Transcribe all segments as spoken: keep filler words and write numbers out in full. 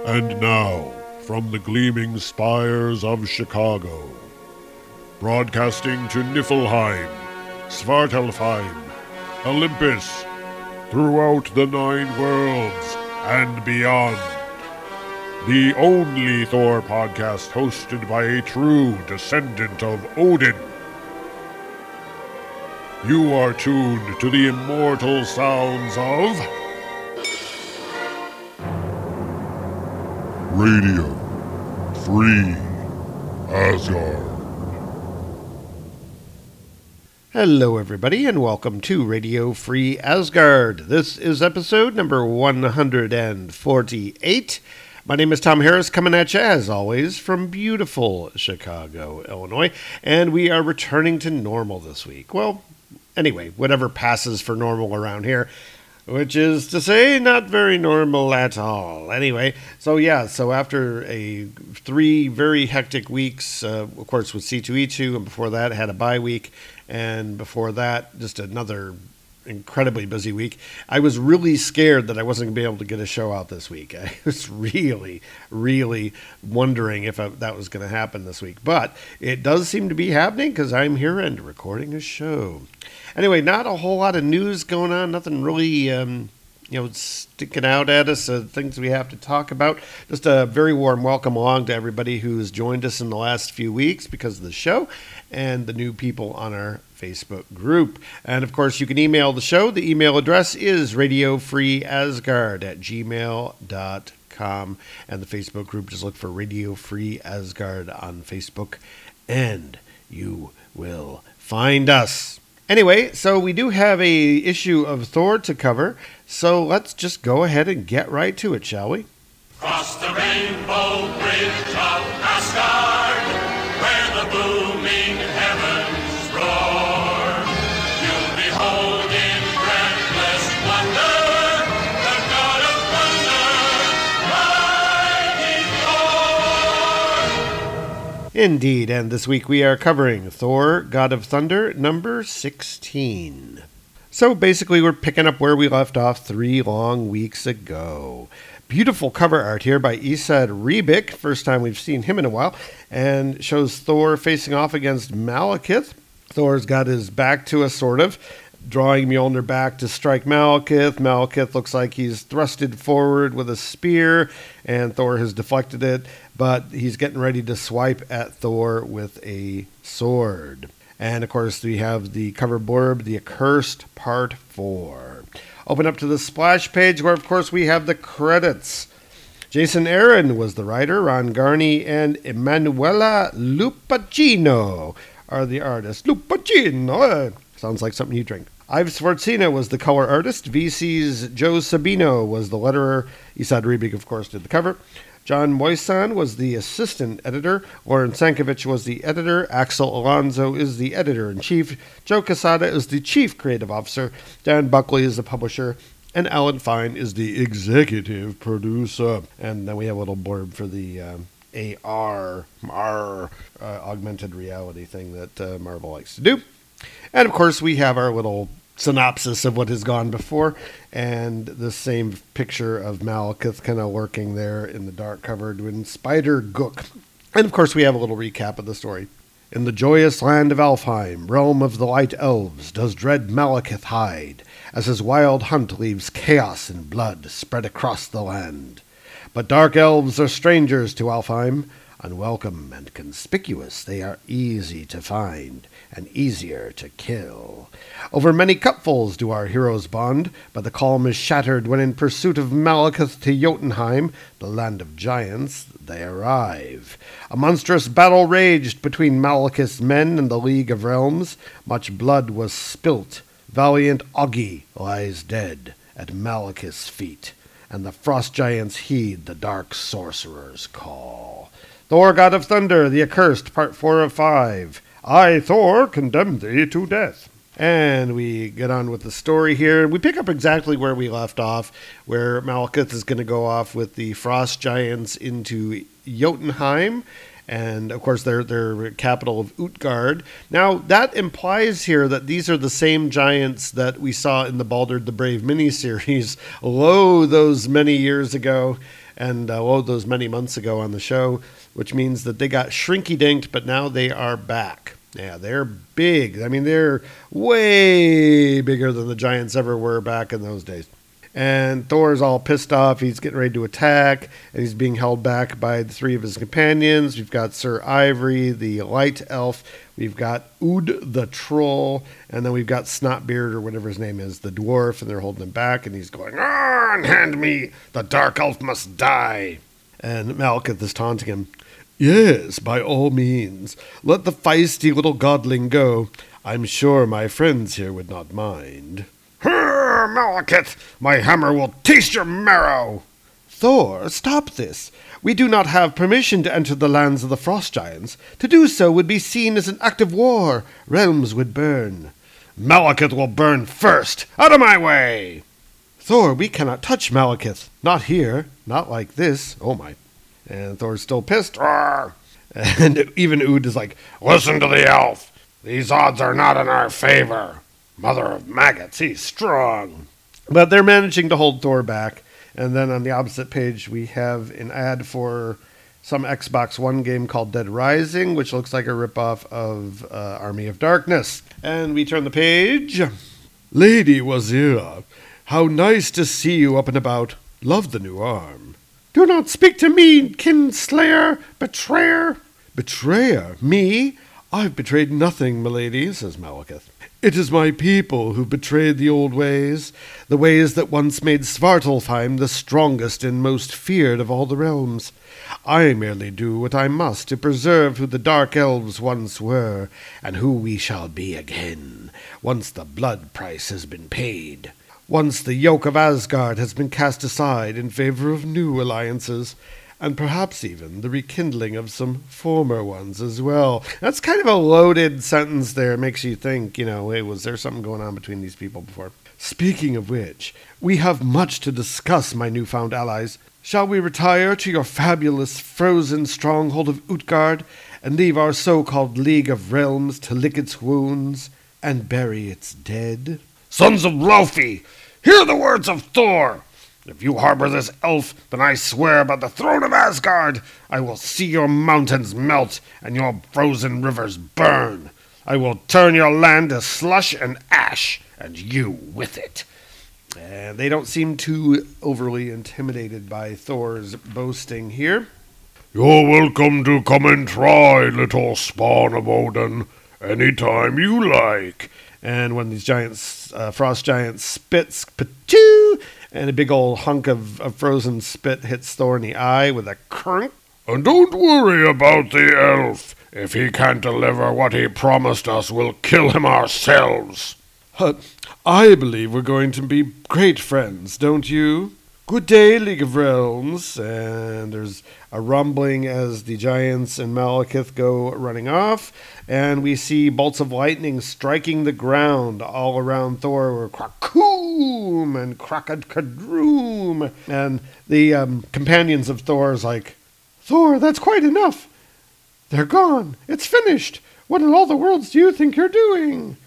And now, from the gleaming spires of Chicago, broadcasting to Niflheim, Svartalfheim, Olympus, throughout the nine worlds and beyond, the only Thor podcast hosted by a true descendant of Odin. You are tuned to the immortal sounds of Radio Free Asgard. Hello, everybody, and welcome to Radio Free Asgard. This is episode number one hundred forty-eight. My name is Tom Harris, coming at you, as always, from beautiful Chicago, Illinois, and we are returning to normal this week. Well, anyway, whatever passes for normal around here, which is to say, not very normal at all. Anyway, so yeah, so after a three very hectic weeks, uh, of course, with C two E two, and before that, had a bye week, and before that, just another incredibly busy week. I was really scared that I wasn't going to be able to get a show out this week. I was really, really wondering if I, that was going to happen this week. But it does seem to be happening because I'm here and recording a show. Anyway, not a whole lot of news going on. Nothing really, um, you know, sticking out at us. Uh, things we have to talk about. Just a very warm welcome along to everybody who's joined us in the last few weeks because of the show and the new people on our Facebook group. And of course, you can email the show. The email address is radiofreeasgard at gmail dot com. And the Facebook group, just look for Radio Free Asgard on Facebook, and you will find us. Anyway, so we do have a issue of Thor to cover, so let's just go ahead and get right to it, shall we? Cross the rainbow bridge of Asgard, where the booming heavens roar. You'll behold in breathless wonder the god of thunder, mighty Thor. Indeed, and this week we are covering Thor, God of Thunder, number sixteen. So basically we're picking up where we left off three long weeks ago. Beautiful cover art here by Esad Ribic, first time we've seen him in a while, and shows Thor facing off against Malekith. Thor's got his back to us, sort of, drawing Mjolnir back to strike Malekith. Malekith looks like he's thrusted forward with a spear, and Thor has deflected it, but he's getting ready to swipe at Thor with a sword. And, of course, we have the cover blurb, The Accursed, Part four. Open up to the splash page where, of course, we have the credits. Jason Aaron was the writer. Ron Garney and Emanuela Lupacino are the artists. Lupacino! Sounds like something you drink. Ives Swartzina was the color artist. V C's Joe Sabino was the letterer. Esad Ribic, of course, did the cover. John Moisan was the assistant editor. Lauren Sankovic was the editor. Axel Alonso is the editor-in-chief. Joe Quesada is the chief creative officer. Dan Buckley is the publisher. And Alan Fine is the executive producer. And then we have a little blurb for the um, A R, uh, augmented reality thing that uh, Marvel likes to do. And, of course, we have our little synopsis of what has gone before, and the same picture of Malekith kind of lurking there in the dark cover doing Spider Gook. And of course we have a little recap of the story. In the joyous land of Alfheim, realm of the light elves, does dread Malekith hide, as his wild hunt leaves chaos and blood spread across the land. But dark elves are strangers to Alfheim. Unwelcome and conspicuous, they are easy to find and easier to kill. Over many cupfuls do our heroes bond, but the calm is shattered when in pursuit of Malekith to Jotunheim, the land of giants, they arrive. A monstrous battle raged between Malekith's men and the League of Realms. Much blood was spilt. Valiant Oggi lies dead at Malekith's feet, and the frost giants heed the dark sorcerer's call. Thor, God of Thunder, The Accursed, Part four of five. I, Thor, condemn thee to death. And we get on with the story here. We pick up exactly where we left off, where Malekith is going to go off with the frost giants into Jotunheim, And, of course, they're, they're capital of Utgard. Now, that implies here that these are the same giants that we saw in the Baldur the Brave miniseries, lo, those many years ago, and uh, lo, those many months ago on the show, which means that they got shrinky-dinked, but now they are back. Yeah, they're big. I mean, they're way bigger than the giants ever were back in those days. And Thor's all pissed off. He's getting ready to attack, and he's being held back by the three of his companions. We've got Sir Ivory, the light elf. We've got Ood, the troll. And then we've got Snotbeard, or whatever his name is, the dwarf. And they're holding him back, and he's going, "On, hand me! The dark elf must die!" And Malekith is taunting him. "Yes, by all means. Let the feisty little godling go. I'm sure my friends here would not mind." "Her, Malekith! My hammer will taste your marrow!" "Thor, stop this. We do not have permission to enter the lands of the frost giants. To do so would be seen as an act of war. Realms would burn." "Malekith will burn first! Out of my way!" "Thor, we cannot touch Malekith. Not here. Not like this. Oh my." And Thor's still pissed. Roar. And even Ood is like, "Listen to the elf. These odds are not in our favor. Mother of maggots, he's strong." But they're managing to hold Thor back. And then on the opposite page, we have an ad for some Xbox One game called Dead Rising, which looks like a ripoff of uh, Army of Darkness. And we turn the page. "Lady Wazira, how nice to see you up and about. Love the new arm." "Do not speak to me, kinslayer, betrayer." "Betrayer? Me? I've betrayed nothing, milady," says Malekith. "It is my people who betrayed the old ways, the ways that once made Svartalfheim the strongest and most feared of all the realms. I merely do what I must to preserve who the dark elves once were, and who we shall be again, once the blood price has been paid. Once the yoke of Asgard has been cast aside in favor of new alliances, and perhaps even the rekindling of some former ones as well." That's kind of a loaded sentence there. It makes you think, you know, hey, was there something going on between these people before? "Speaking of which, we have much to discuss, my newfound allies. Shall we retire to your fabulous frozen stronghold of Utgard and leave our so-called League of Realms to lick its wounds and bury its dead?" "Sons of Laufey, hear the words of Thor! If you harbor this elf, then I swear by the throne of Asgard, I will see your mountains melt and your frozen rivers burn. I will turn your land to slush and ash, and you with it." And they don't seem too overly intimidated by Thor's boasting here. "You're welcome to come and try, little spawn of Odin, any time you like." And when these giants, uh, frost giants spits, pachoo, and a big old hunk of, of frozen spit hits Thor in the eye with a crunk. "And don't worry about the elf. If he can't deliver what he promised us, we'll kill him ourselves." Uh, I believe we're going to be great friends, don't you? "Good day, League of Realms." And there's a rumbling as the giants and Malekith go running off. And we see bolts of lightning striking the ground all around Thor. Krakoom and Krakadkadroom. And the um, companions of Thor is like, "Thor, that's quite enough. They're gone. It's finished. What in all the worlds do you think you're doing?"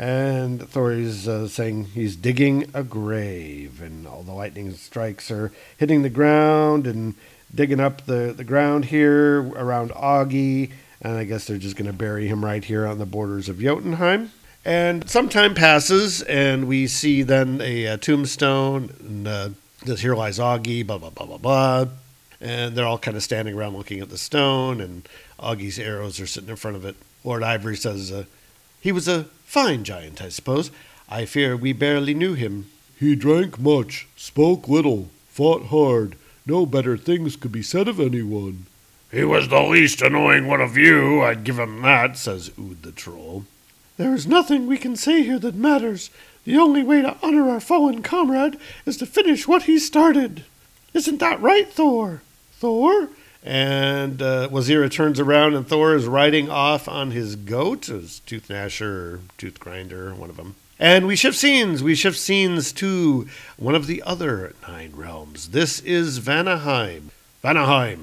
And Thor is uh, saying he's digging a grave, and all the lightning strikes are hitting the ground and digging up the, the ground here around Augie, and I guess they're just going to bury him right here on the borders of Jotunheim. And some time passes, and we see then a, a tombstone, and uh, this "Here lies Augie," blah, blah, blah, blah, blah. And they're all kind of standing around looking at the stone, and Augie's arrows are sitting in front of it. Lord Ivory says, uh, "He was a fine giant, I suppose. I fear we barely knew him." "He drank much, spoke little, fought hard. No better things could be said of anyone." "He was the least annoying one of you, I'd give him that," says Ood the troll. "There is nothing we can say here that matters. The only way to honor our fallen comrade is to finish what he started. Isn't that right, Thor? Thor?" And uh, Wazira turns around, and Thor is riding off on his goat, his Tooth Gnasher or Tooth Grinder, one of them. And we shift scenes. We shift scenes to one of the other nine realms. This is Vanaheim. Vanaheim,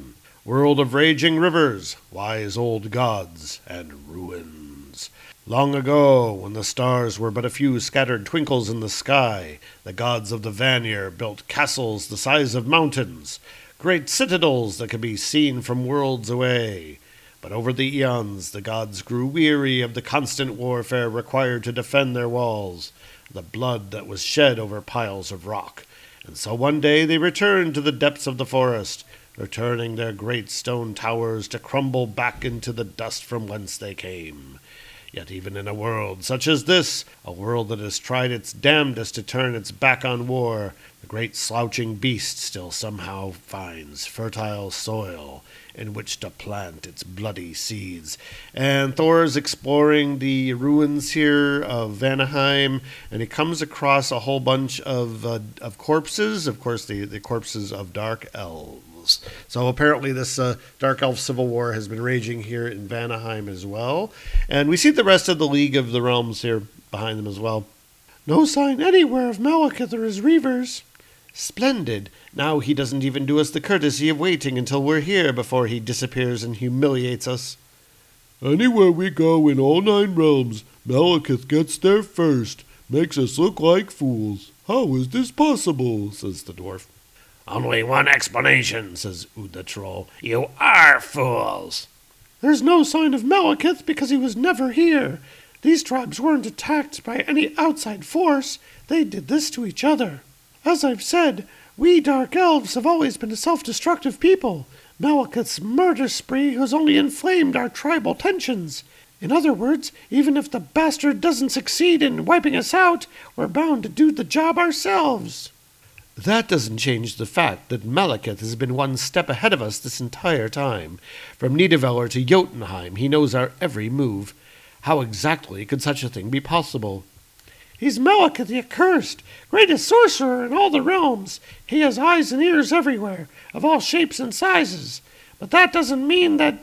world of raging rivers, wise old gods, and ruins. Long ago, when the stars were but a few scattered twinkles in the sky, the gods of the Vanir built castles the size of mountains, great citadels that could be seen from worlds away. But over the eons, the gods grew weary of the constant warfare required to defend their walls, the blood that was shed over piles of rock. And so one day they returned to the depths of the forest, returning their great stone towers to crumble back into the dust from whence they came. Yet even in a world such as this, a world that has tried its damnedest to turn its back on war, the great slouching beast still somehow finds fertile soil in which to plant its bloody seeds. And Thor is exploring the ruins here of Vanaheim, and he comes across a whole bunch of uh, of corpses, of course the, the corpses of dark elves. So apparently this uh, Dark Elf Civil War has been raging here in Vanaheim as well. And we see the rest of the League of the Realms here behind them as well. No sign anywhere of Malekith or his Reavers. Splendid. Now he doesn't even do us the courtesy of waiting until we're here before he disappears and humiliates us. Anywhere we go in all nine realms, Malekith gets there first. Makes us look like fools. How is this possible? Says the dwarf. Only one explanation, says Ood the Troll. You are fools. There's no sign of Malekith because he was never here. These tribes weren't attacked by any outside force. They did this to each other. As I've said, we Dark Elves have always been a self-destructive people. Malekith's murder spree has only inflamed our tribal tensions. In other words, even if the bastard doesn't succeed in wiping us out, we're bound to do the job ourselves. That doesn't change the fact that Malekith has been one step ahead of us this entire time. From Nidavellir to Jotunheim, he knows our every move. How exactly could such a thing be possible? He's Malekith the Accursed, greatest sorcerer in all the realms. He has eyes and ears everywhere, of all shapes and sizes. But that doesn't mean that...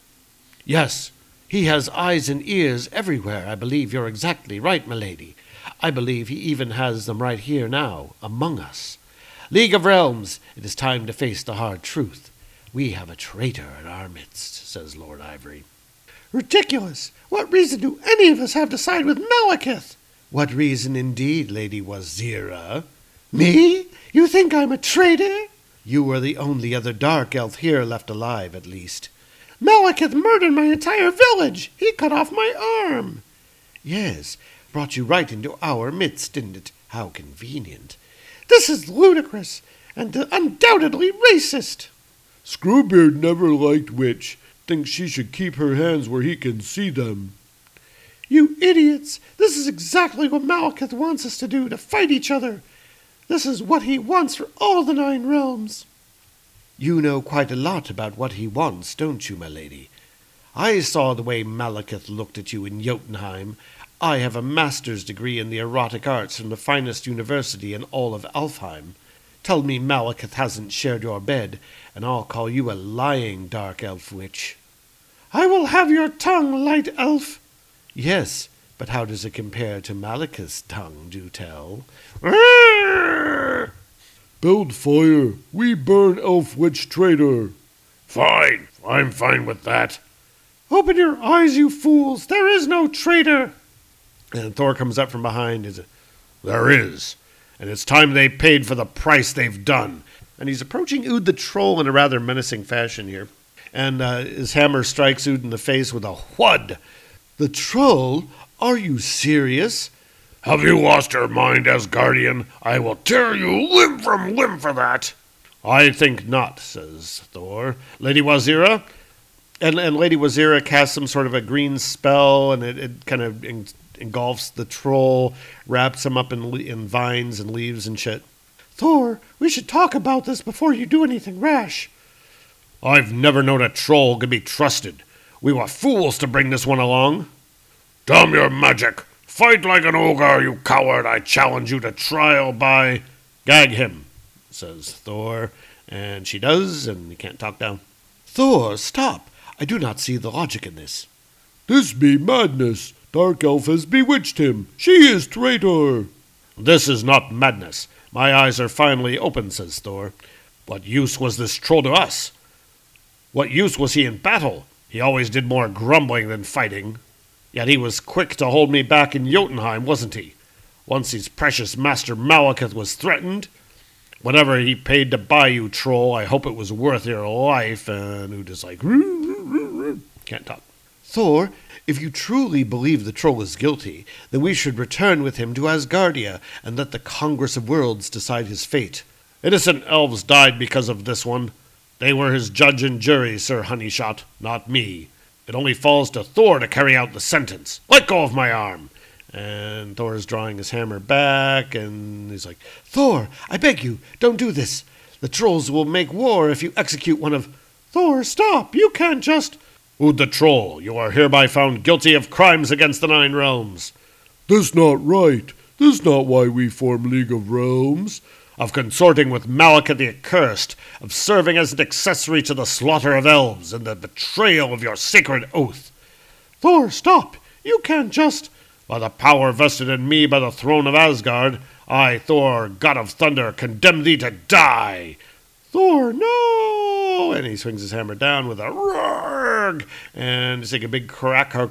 Yes, he has eyes and ears everywhere. I believe you're exactly right, milady. I believe he even has them right here now, among us. League of Realms, it is time to face the hard truth. We have a traitor in our midst, says Lord Ivory. Ridiculous! What reason do any of us have to side with Malekith? What reason indeed, Lady Wazira? Me? You think I'm a traitor? You are the only other dark elf here left alive, at least. Malekith murdered my entire village. He cut off my arm. Yes, brought you right into our midst, didn't it? How convenient. This is ludicrous, and undoubtedly racist. Screwbeard never liked Witch. Thinks she should keep her hands where he can see them. You idiots! This is exactly what Malekith wants us to do, to fight each other. This is what he wants for all the Nine Realms. You know quite a lot about what he wants, don't you, my lady? I saw the way Malekith looked at you in Jotunheim. I have a master's degree in the erotic arts from the finest university in all of Alfheim. Tell me Malekith hasn't shared your bed, and I'll call you a lying dark elf witch. I will have your tongue, light elf. Yes, but how does it compare to Malekith's tongue, do tell? Build fire. We burn elf witch traitor. Fine. I'm fine with that. Open your eyes, you fools. There is no traitor. And Thor comes up from behind. Is There is. And it's time they paid for the price they've done. And he's approaching Ood the Troll in a rather menacing fashion here. And uh, his hammer strikes Ood in the face with a whud. The Troll? Are you serious? Have you lost your mind, Asgardian? I will tear you limb from limb for that. I think not, says Thor. Lady Wazira? And, and Lady Wazira casts some sort of a green spell, and it, it kind of en- engulfs the troll, wraps him up in, in vines and leaves and shit. Thor, we should talk about this before you do anything rash. I've never known a troll could be trusted. We were fools to bring this one along. Damn your magic! Fight like an ogre, you coward! I challenge you to trial by... Gag him, says Thor. And she does, and he can't talk down. Thor, stop! I do not see the logic in this. This be madness. Dark elf has bewitched him. She is traitor. This is not madness. My eyes are finally open, says Thor. What use was this troll to us? What use was he in battle? He always did more grumbling than fighting. Yet he was quick to hold me back in Jotunheim, wasn't he? Once his precious master Malekith was threatened. Whatever he paid to buy you, troll, I hope it was worth your life. And Ud is like, can't talk. Thor, if you truly believe the troll is guilty, then we should return with him to Asgardia and let the Congress of Worlds decide his fate. Innocent elves died because of this one. They were his judge and jury, Sir Honeyshot, not me. It only falls to Thor to carry out the sentence. Let go of my arm. And Thor is drawing his hammer back, and he's like, Thor, I beg you, don't do this. The trolls will make war if you execute one of... Thor, stop! You can't just... Ud the Troll, you are hereby found guilty of crimes against the Nine Realms. This not right. This not why we form League of Realms. Of consorting with Malekith the Accursed, of serving as an accessory to the slaughter of elves, and the betrayal of your sacred oath. Thor, stop! You can't just... By the power vested in me by the throne of Asgard, I, Thor, god of thunder, condemn thee to die. Thor, no! And he swings his hammer down with a roar, and it's like a big crack, a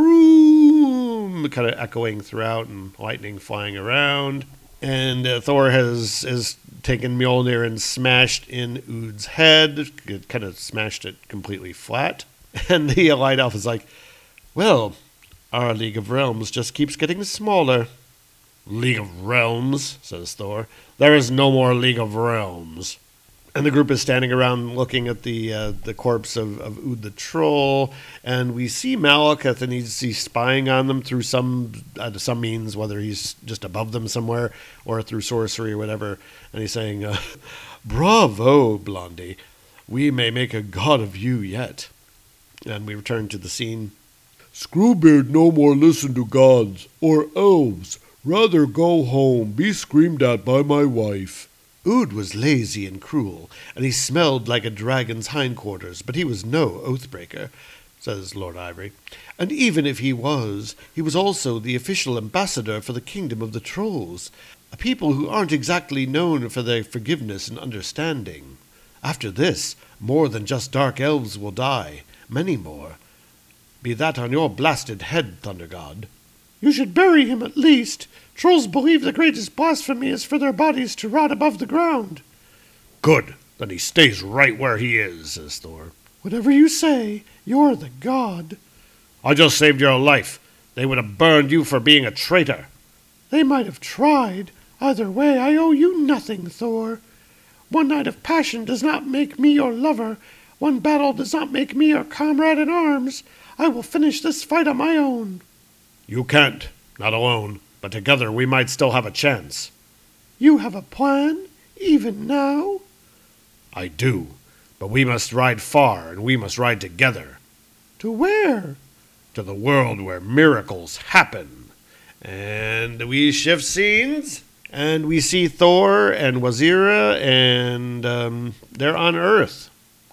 croom, kind of echoing throughout, and lightning flying around. And uh, Thor has has taken Mjolnir and smashed in Ud's head, it kind of smashed it completely flat. And the Light Elf is like, well, our League of Realms just keeps getting smaller. League of Realms, says Thor. There is no more League of Realms. And the group is standing around looking at the uh, the corpse of, of Ud the Troll, and we see Malekith, and he's, he's spying on them through some uh, some means, whether he's just above them somewhere or through sorcery or whatever. And he's saying, uh, "Bravo, Blondie! We may make a god of you yet." And we return to the scene. Screwbeard no more listen to gods or elves. Rather go home, be screamed at by my wife. Ud was lazy and cruel, and he smelled like a dragon's hindquarters, but he was no oathbreaker, says Lord Ivory. And even if he was, he was also the official ambassador for the kingdom of the trolls, a people who aren't exactly known for their forgiveness and understanding. After this, more than just dark elves will die, many more. Be that on your blasted head, Thunder God. You should bury him at least. Trolls believe the greatest blasphemy is for their bodies to rot above the ground. Good. Then he stays right where he is, says Thor. Whatever you say, you're the god. I just saved your life. They would have burned you for being a traitor. They might have tried. Either way, I owe you nothing, Thor. One night of passion does not make me your lover. One battle does not make me your comrade in arms. I will finish this fight on my own. You can't. Not alone. But together we might still have a chance. You have a plan? Even now? I do. But we must ride far, and we must ride together. To where? To the world where miracles happen. And we shift scenes, and we see Thor and Wazira, and um, they're on Earth.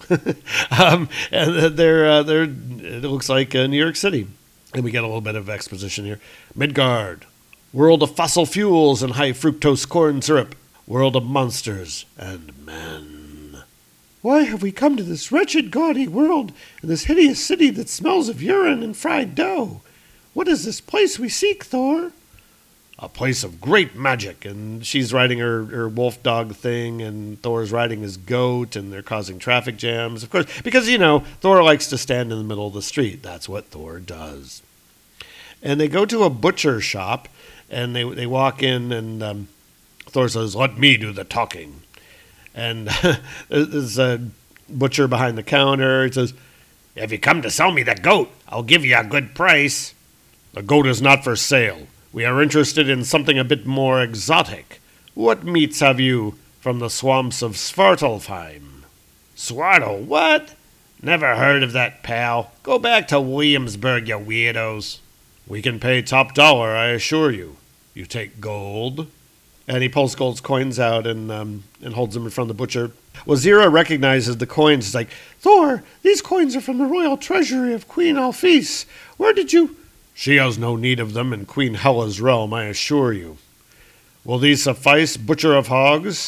um, and they're, uh, they're, it looks like uh, New York City. And we get a little bit of exposition here. Midgard. World of fossil fuels and high fructose corn syrup. World of monsters and men. Why have we come to this wretched, gaudy world, in this hideous city that smells of urine and fried dough? What is this place we seek, Thor? A place of great magic, and she's riding her, her wolf dog thing, and Thor's riding his goat, and they're causing traffic jams, of course, because, you know, Thor likes to stand in the middle of the street. That's what Thor does. And they go to a butcher shop, and they they walk in, and um, Thor says, "Let me do the talking." And there's a butcher behind the counter. He says, "If you come to sell me the goat, I'll give you a good price." "The goat is not for sale. We are interested in something a bit more exotic. What meats have you from the swamps of Svartalfheim?" "Svartal, what? Never heard of that, pal. Go back to Williamsburg, you weirdos." "We can pay top dollar, I assure you. You take gold?" And he pulls gold coins out and um, and holds them in front of the butcher. Wazira recognizes the coins. He's like, "Thor, these coins are from the royal treasury of Queen Alphys. Where did you—" "She has no need of them in Queen Hela's realm, I assure you. Will these suffice, butcher of hogs?"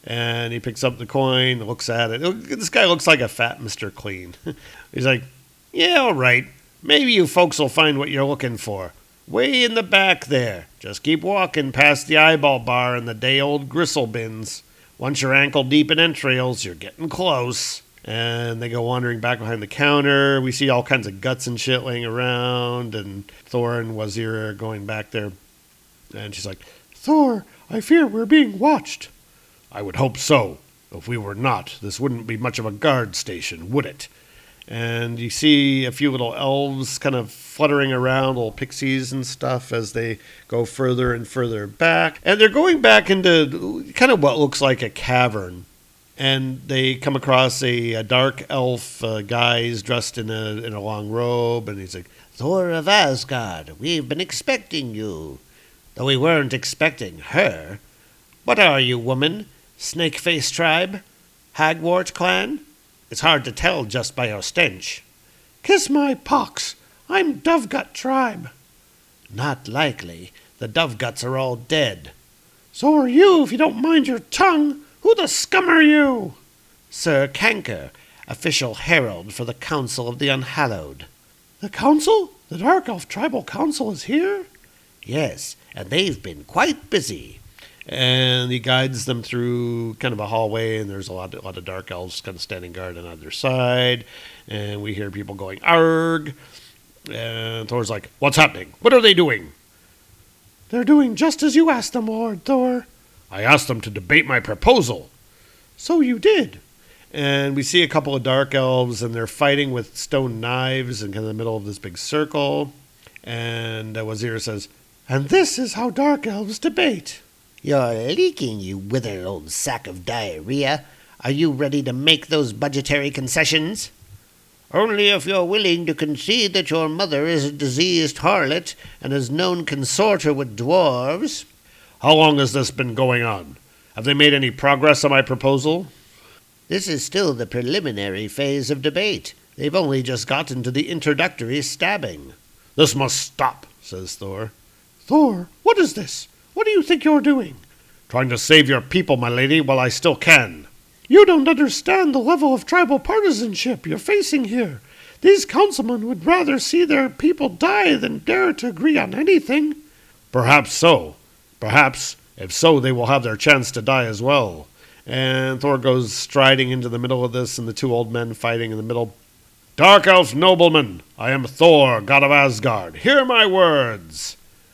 And he picks up the coin, looks at it. This guy looks like a fat Mister Clean. He's like, yeah, all right. Maybe you folks will find what you're looking for. Way in the back there. Just keep walking past the eyeball bar and the day-old gristle bins. Once you're ankle deep in entrails, you're getting close. And they go wandering back behind the counter. We see all kinds of guts and shit laying around. And Thor and Wazir are going back there. And she's like, Thor, I fear we're being watched. I would hope so. If we were not, this wouldn't be much of a guard station, would it? and you see a few little elves kind of fluttering around, little pixies and stuff, as they go further and further back. And they're going back into kind of what looks like a cavern. And they come across a, a dark elf uh, guy. He's dressed in a in a long robe, and he's like, Thor of Asgard, we've been expecting you. Though we weren't expecting her. What are you, woman? Snakeface tribe? Hagwort clan? It's hard to tell just by your stench. Kiss my pox. I'm Dovegut tribe. Not likely. The Doveguts are all dead. So are you, if you don't mind your tongue. Who the scum are you? Sir Canker, official herald for the Council of the Unhallowed. The council? The Dark Elf Tribal Council is here? Yes, and they've been quite busy. and he guides them through kind of a hallway, and there's a lot, a lot of dark elves kind of standing guard on either side, and we hear people going, arg, and Thor's like, what's happening? What are they doing? They're doing just as you asked them, Lord Thor. I asked them to debate my proposal. So you did. And we see a couple of dark elves, and they're fighting with stone knives in kind of the middle of this big circle. And uh, Wazir says, And this is how dark elves debate. You're leaking, you withered old sack of diarrhea. Are you ready to make those budgetary concessions? Only if you're willing to concede that your mother is a diseased harlot and has known consorter with dwarves. How long has this been going on? Have they made any progress on my proposal? This is still the preliminary phase of debate. They've only just gotten to the introductory stabbing. This must stop, says Thor. Thor, what is this? What do you think you're doing? Trying to save your people, my lady, while I still can. You don't understand the level of tribal partisanship you're facing here. These councilmen would rather see their people die than dare to agree on anything. Perhaps so. Perhaps, if so, they will have their chance to die as well. And Thor goes striding into the middle of this, and the two old men fighting in the middle. Dark elf noblemen, I am Thor, god of Asgard. Hear my words.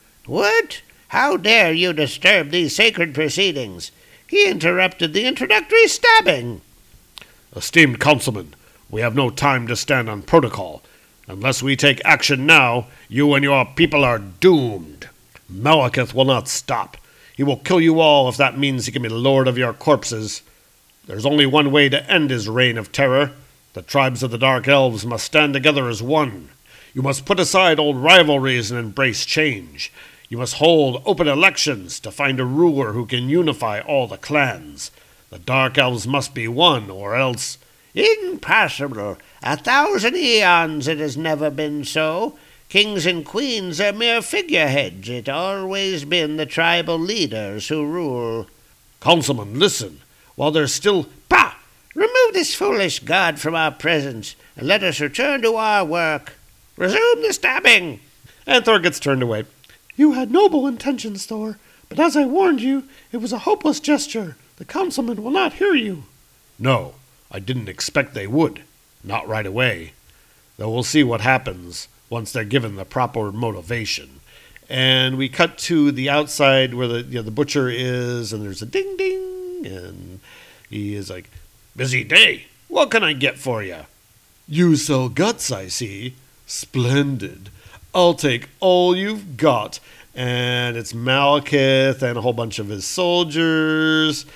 What? How dare you disturb these sacred proceedings? He interrupted the introductory stabbing. Esteemed councilmen, we have no time to stand on protocol. Unless we take action now, you and your people are doomed. Malekith will not stop. He will kill you all if that means he can be lord of your corpses. There's only one way to end his reign of terror. The tribes of the Dark Elves must stand together as one. You must put aside old rivalries and embrace change. You must hold open elections to find a ruler who can unify all the clans. The Dark Elves must be one, or else... Impossible. A thousand eons it has never been so. Kings and queens are mere figureheads. It's always been the tribal leaders who rule. Councilmen, listen. While there's still... Bah! Remove this foolish god from our presence, and let us return to our work. Resume the stabbing! And Thor gets turned away. You had noble intentions, Thor, but as I warned you, it was a hopeless gesture. The councilmen will not hear you. No, I didn't expect they would. Not right away. Though we'll see what happens once they're given the proper motivation. And we cut to the outside where the you know, the butcher is, and there's a ding ding, and he is like, busy day. What can I get for you? You sell guts, I see. Splendid. I'll take all you've got. And it's Malekith and a whole bunch of his soldiers.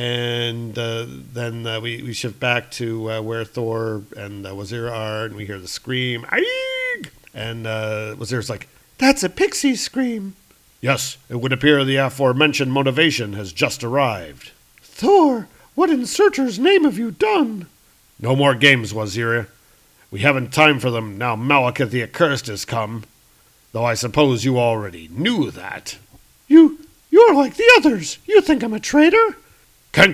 And uh, then uh, we, we shift back to uh, where Thor and uh, Wazir are, and we hear the scream, Aig! And uh, Wazir's like, That's a pixie scream. Yes, it would appear the aforementioned motivation has just arrived. Thor, what in Surtur's name have you done? No more games, Wazir. We haven't time for them now Malekith the Accursed has come. Though I suppose you already knew that. You, you're like the others. You think I'm a traitor? Kenker,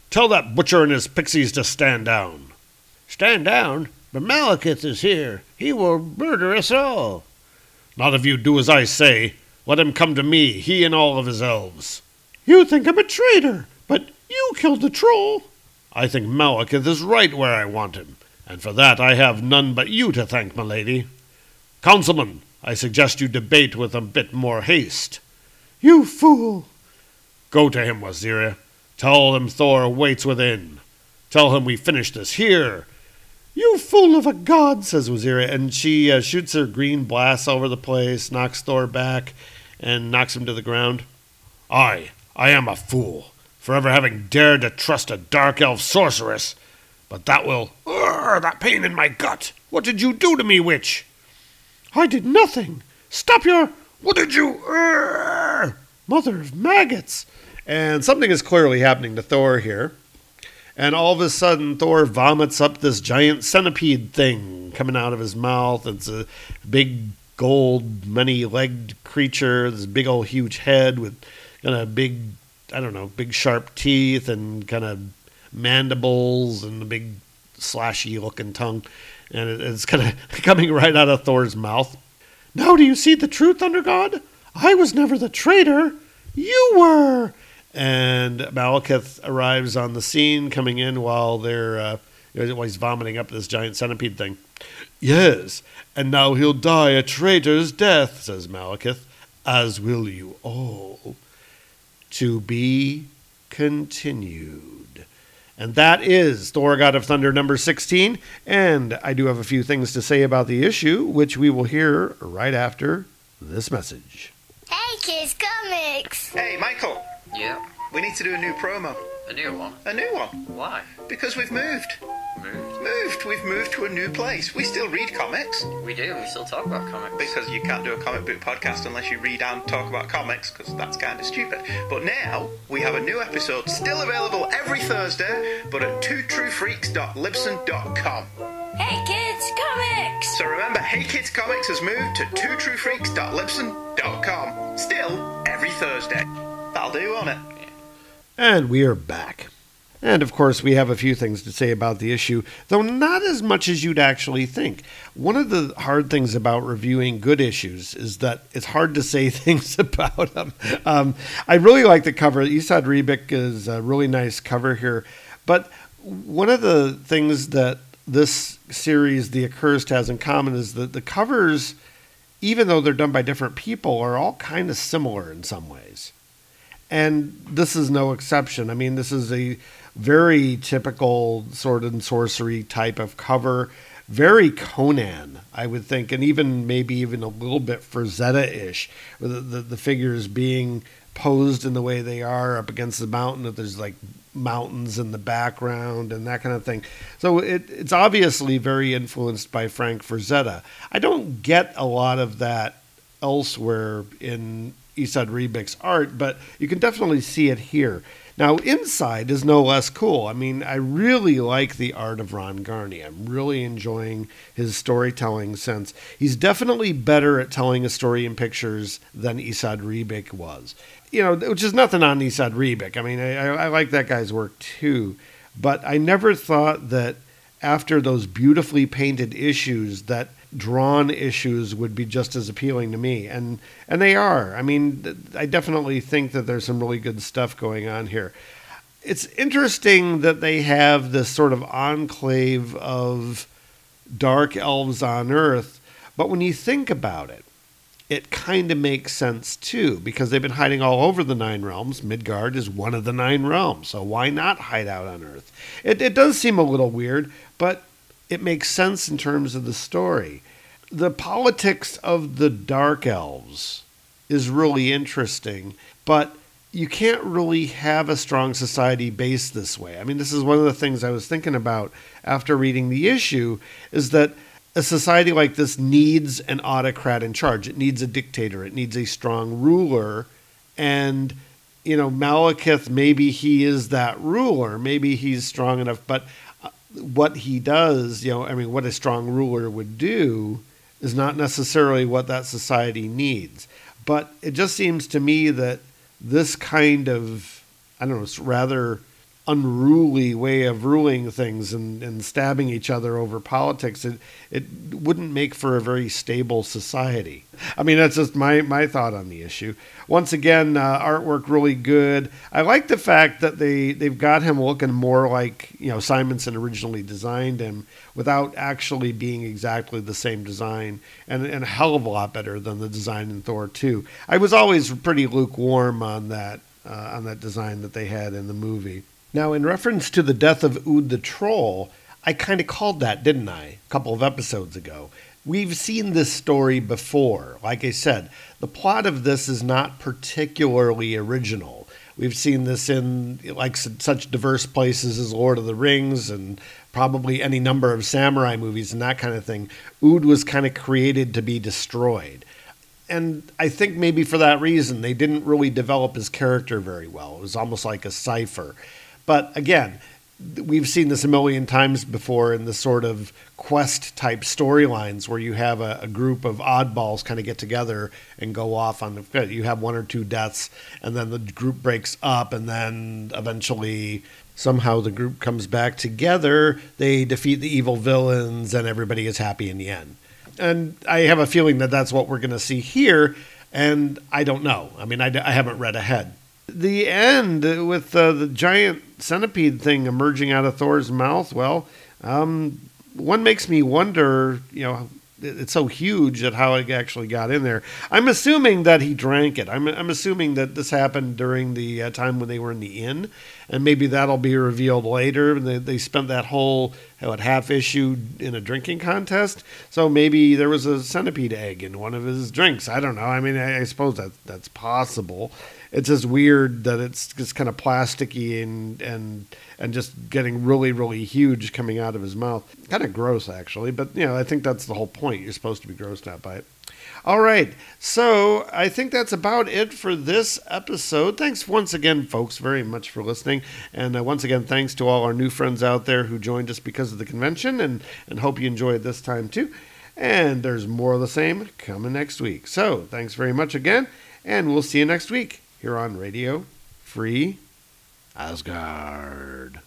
Tell that butcher and his pixies to stand down. Stand down? But Malekith is here. He will murder us all. Not if you do as I say. Let him come to me, he and all of his elves. You think I'm a traitor, but you killed the troll. I think Malekith is right where I want him, and for that I have none but you to thank, my lady. Councilman, I suggest you debate with a bit more haste. You fool! Go to him, Waziria. Tell him Thor waits within. Tell him we finish this here. You fool of a god, says Waziria, and she uh, shoots her green blasts over the place, knocks Thor back, and knocks him to the ground. I, I am a fool, for ever having dared to trust a dark elf sorceress. But that will... Urgh, that pain in my gut. What did you do to me, witch? I did nothing. Stop your... What did you... Urgh? Mother of maggots. And something is clearly happening to Thor here. And all of a sudden, Thor vomits up this giant centipede thing coming out of his mouth. It's a big, gold, many-legged creature, this big old huge head with kind of big, I don't know, big sharp teeth and kind of mandibles and a big slashy-looking tongue. And it, it's kind of coming right out of Thor's mouth. Now do you see the truth, Thunder God? I was never the traitor. You were. And Malekith arrives on the scene, coming in while they're uh, while he's vomiting up this giant centipede thing. Yes, and now he'll die a traitor's death, says Malekith, as will you all. To be continued. And that is Thor, God of Thunder, number sixteen. And I do have a few things to say about the issue, which we will hear right after this message. Hey, Kids Comics! Hey, Michael. Yeah? We need to do a new promo. A new one? A new one. Why? Because we've moved. Moved? Moved. We've moved to a new place. We still read comics. We do. We still talk about comics. Because you can't do a comic book podcast unless you read and talk about comics, because that's kind of stupid. But now, we have a new episode still available every Thursday, but at two true freaks dot libsyn dot com. Hey, Kids Comics! So remember, Hey Kids Comics has moved to two true freaks dot libsyn dot com. Still, every Thursday. That'll do, won't it? And we are back. And of course, we have a few things to say about the issue, though not as much as you'd actually think. One of the hard things about reviewing good issues is that it's hard to say things about them. Um, I really like the cover. Esad Ribic is a really nice cover here. But one of the things that this series, The Accursed, has in common is that the covers, even though they're done by different people, are all kind of similar in some ways. And this is no exception. I mean, this is a very typical sword and sorcery type of cover. Very Conan, I would think, and even maybe even a little bit Frazetta-ish. The, the, the figures being posed in the way they are up against the mountain, that there's like mountains in the background and that kind of thing. So it, it's obviously very influenced by Frank Frazetta. I don't get a lot of that elsewhere in Esad Ribic's art, but you can definitely see it here. Now, Inside is no less cool. I mean, I really like the art of Ron Garney. I'm really enjoying his storytelling sense. He's definitely better at telling a story in pictures than Esad Ribic was. You know, which is nothing on Esad Ribic. I mean, I, I like that guy's work too. But I never thought that after those beautifully painted issues that drawn issues would be just as appealing to me, and and they are. I mean, I definitely think that there's some really good stuff going on here. It's interesting that they have this sort of enclave of dark elves on Earth, but when you think about it, it kind of makes sense too, because they've been hiding all over the Nine Realms. Midgard is one of the Nine Realms, so why not hide out on Earth? It, it does seem a little weird, but it makes sense in terms of the story. The politics of the Dark Elves is really interesting, but you can't really have a strong society based this way. I mean, this is one of the things I was thinking about after reading the issue, is that a society like this needs an autocrat in charge. It needs a dictator. It needs a strong ruler. And, you know, Malekith, maybe he is that ruler. Maybe he's strong enough, but what he does, you know, I mean, what a strong ruler would do is not necessarily what that society needs. But it just seems to me that this kind of, I don't know, rather unruly way of ruling things and, and stabbing each other over politics, it, it wouldn't make for a very stable society. I mean, that's just my, my thought on the issue. Once again, uh, artwork really good. I like the fact that they, they've got him looking more like, you know, Simonson originally designed him without actually being exactly the same design, and, and a hell of a lot better than the design in Thor two. I was always pretty lukewarm on that, uh, on that design that they had in the movie. Now, in reference to the death of Ood the Troll, I kind of called that, didn't I, a couple of episodes ago. We've seen this story before. Like I said, the plot of this is not particularly original. We've seen this in like such diverse places as Lord of the Rings and probably any number of samurai movies and that kind of thing. Ood was kind of created to be destroyed. And I think maybe for that reason, they didn't really develop his character very well. It was almost like a cipher. But again, we've seen this a million times before in the sort of quest-type storylines where you have a, a group of oddballs kind of get together and go off on the... You have one or two deaths, and then the group breaks up, and then eventually somehow the group comes back together, they defeat the evil villains, and everybody is happy in the end. And I have a feeling that that's what we're going to see here, and I don't know. I mean, I, I haven't read ahead. The end with uh, the giant centipede thing emerging out of Thor's mouth, well, um, one makes me wonder, you know, it's so huge that how it actually got in there. I'm assuming that he drank it. I'm, I'm assuming that this happened during the uh, time when they were in the inn, and maybe that'll be revealed later. They, they spent that whole what, half issue in a drinking contest, so maybe there was a centipede egg in one of his drinks. I don't know. I mean, I, I suppose that that's possible. It's just weird that it's just kind of plasticky and and and just getting really, really huge coming out of his mouth. Kind of gross, actually, but, you know, I think that's the whole point. You're supposed to be grossed out by it. All right, so I think that's about it for this episode. Thanks once again, folks, very much for listening. And uh, once again, thanks to all our new friends out there who joined us because of the convention, and, and hope you enjoyed this time, too. And there's more of the same coming next week. So thanks very much again, and we'll see you next week here on Radio Free Asgard.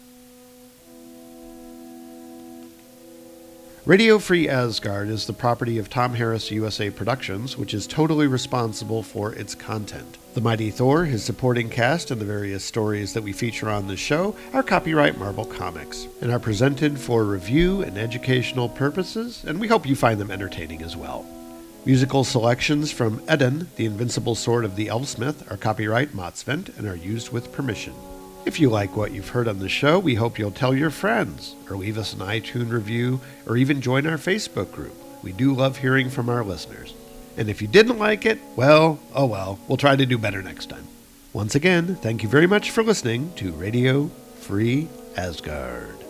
Radio Free Asgard is the property of Tom Harris U S A Productions, which is totally responsible for its content. The Mighty Thor, his supporting cast, and the various stories that we feature on this show are copyright Marvel Comics and are presented for review and educational purposes, and we hope you find them entertaining as well. Musical selections from Eden, the Invincible Sword of the Elfsmith, are copyright Motsvent and are used with permission. If you like what you've heard on the show, we hope you'll tell your friends, or leave us an iTunes review, or even join our Facebook group. We do love hearing from our listeners. And if you didn't like it, well, oh well, we'll try to do better next time. Once again, thank you very much for listening to Radio Free Asgard.